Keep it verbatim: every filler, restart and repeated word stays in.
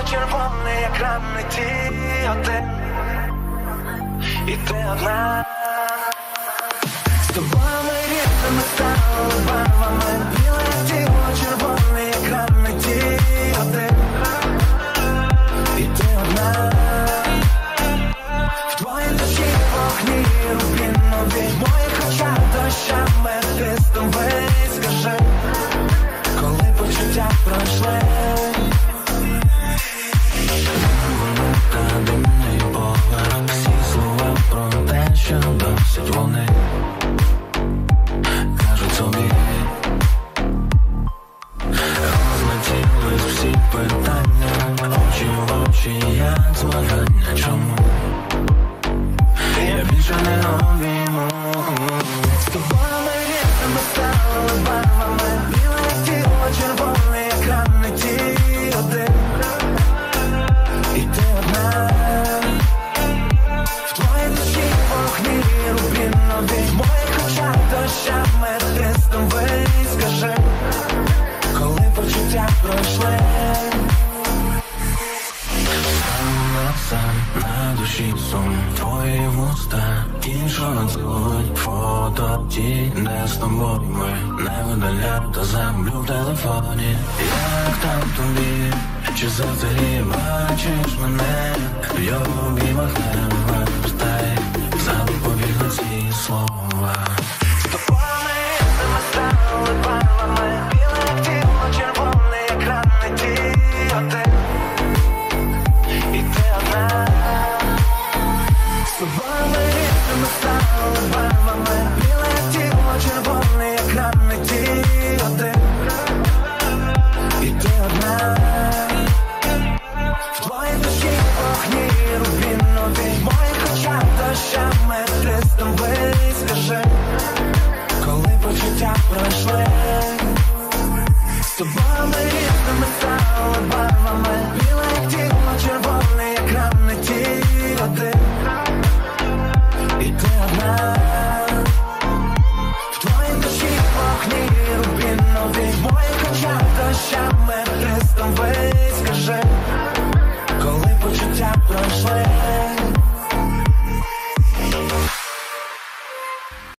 червоний екран, не ті один, і ти одна. З тобою ми різними стали барвами, біле тіло, червоний екран, не ті один, і ти одна. В твоїй душі вогні рубінові, в моїх очах дощами хрестовий. Скажи, коли почуття пройшли. Та димний поверх, всі слова про те, що досить вони кажуть собі. Розлетілись всі питання, очі в очі, як змагання. Чому я більше не обійму? З тобою ми різними стали барвами, біле тіло, червоний екран, не ті один, і ти одна. В твоїй душі вогні рубінові, в моїх очах дощами хрестовий. Скажи, коли почуття пройшли. Сам на душі сум, твої вуста іншого звуть. Фото ті не з тобою ми не видаляв, та землю в телефоні. Як там тобі, чи завжди бачиш мене? В його обіймах не вертай, забудь ці слова.